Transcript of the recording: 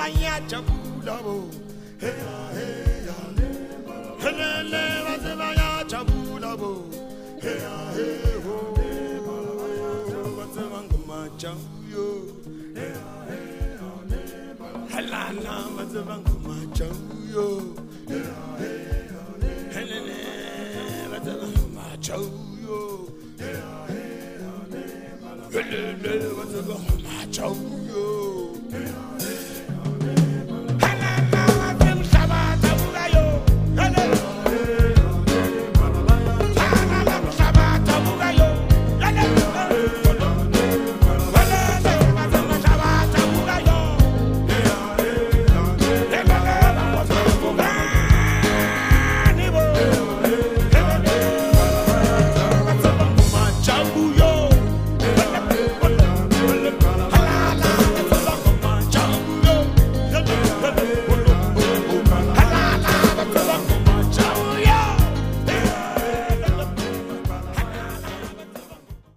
maya chabula bo. Hey hey helele bazebaya chabula bo. Hey hey ho bazebanga chayo. Halala bazebanga chayo. Helele bazebanga chayo. Helele bazebanga chayo.